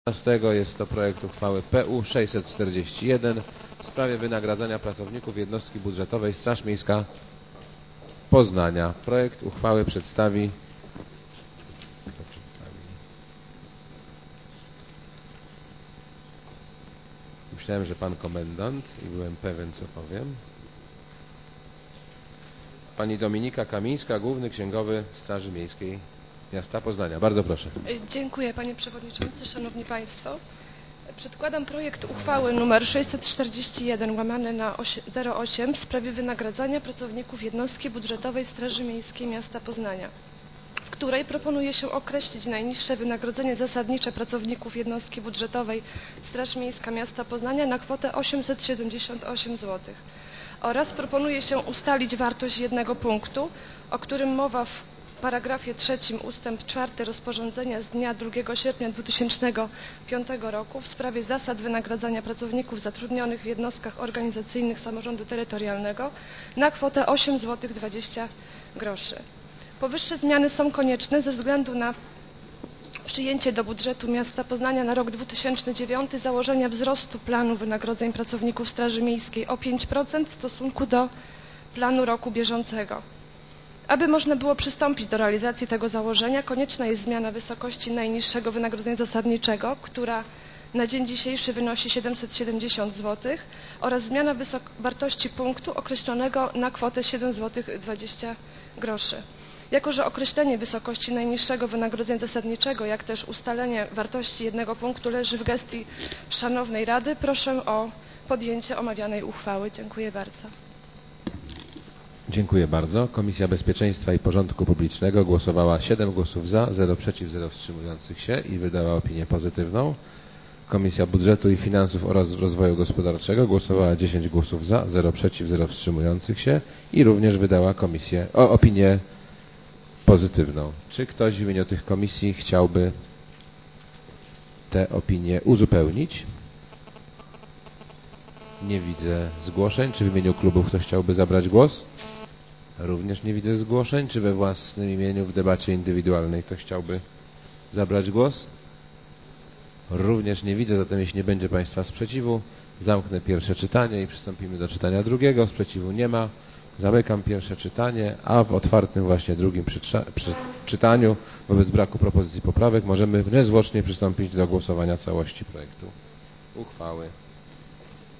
Jest to projekt uchwały PU 641 w sprawie wynagradzania pracowników jednostki budżetowej Straż Miejska Poznania. Projekt uchwały przedstawi... Myślałem, że pan komendant i byłem pewien, co powiem. Pani Dominika Kamińska, Główny Księgowy Straży Miejskiej Miasta Poznania. Bardzo proszę. Dziękuję, panie przewodniczący, szanowni państwo. Przedkładam projekt uchwały nr 641/08 w sprawie wynagradzania pracowników jednostki budżetowej Straży Miejskiej Miasta Poznania, w której proponuje się określić najniższe wynagrodzenie zasadnicze pracowników jednostki budżetowej Straż Miejska Miasta Poznania na kwotę 878 zł oraz proponuje się ustalić wartość jednego punktu, o którym mowa w paragrafie 3 ustęp 4 rozporządzenia z dnia 2 sierpnia 2005 roku w sprawie zasad wynagradzania pracowników zatrudnionych w jednostkach organizacyjnych samorządu terytorialnego na kwotę 8,20 zł. Powyższe zmiany są konieczne ze względu na przyjęcie do budżetu miasta Poznania na rok 2009 założenia wzrostu planu wynagrodzeń pracowników Straży Miejskiej o 5% w stosunku do planu roku bieżącego. Aby można było przystąpić do realizacji tego założenia, konieczna jest zmiana wysokości najniższego wynagrodzenia zasadniczego, która na dzień dzisiejszy wynosi 770 zł oraz zmiana wartości punktu określonego na kwotę 7,20 zł. Jako że określenie wysokości najniższego wynagrodzenia zasadniczego, jak też ustalenie wartości jednego punktu leży w gestii szanownej Rady, proszę o podjęcie omawianej uchwały. Dziękuję bardzo. Dziękuję bardzo. Komisja Bezpieczeństwa i Porządku Publicznego głosowała 7 głosów za, 0 przeciw, 0 wstrzymujących się i wydała opinię pozytywną. Komisja Budżetu i Finansów oraz Rozwoju Gospodarczego głosowała 10 głosów za, 0 przeciw, 0 wstrzymujących się i również wydała opinię pozytywną. Czy ktoś w imieniu tych komisji chciałby te opinie uzupełnić? Nie widzę zgłoszeń. Czy w imieniu klubu ktoś chciałby zabrać głos? Również nie widzę zgłoszeń. Czy we własnym imieniu w debacie indywidualnej ktoś chciałby zabrać głos? Również nie widzę, zatem jeśli nie będzie państwa sprzeciwu, zamknę pierwsze czytanie i przystąpimy do czytania drugiego. Sprzeciwu nie ma. Zamykam pierwsze czytanie, a w otwartym właśnie drugim czytaniu wobec braku propozycji poprawek możemy niezwłocznie przystąpić do głosowania całości projektu uchwały.